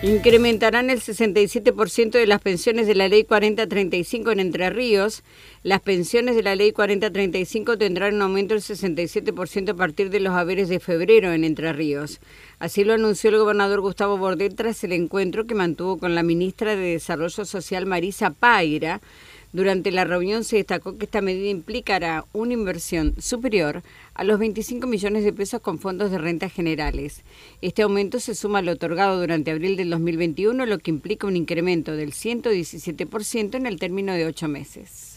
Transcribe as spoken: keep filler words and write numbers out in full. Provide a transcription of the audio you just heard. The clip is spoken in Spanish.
Incrementarán el sesenta y siete por ciento de las pensiones de la Ley cuarenta treinta y cinco en Entre Ríos. Las pensiones de la Ley cuarenta treinta y cinco tendrán un aumento del sesenta y siete por ciento a partir de los haberes de febrero en Entre Ríos. Así lo anunció el gobernador Gustavo Bordet tras el encuentro que mantuvo con la ministra de Desarrollo Social Marisa Paira. Durante la reunión se destacó que esta medida implicará una inversión superior a los veinticinco millones de pesos con fondos de rentas generales. Este aumento se suma al otorgado durante abril del dos mil veintiuno, lo que implica un incremento del ciento diecisiete por ciento en el término de ocho meses.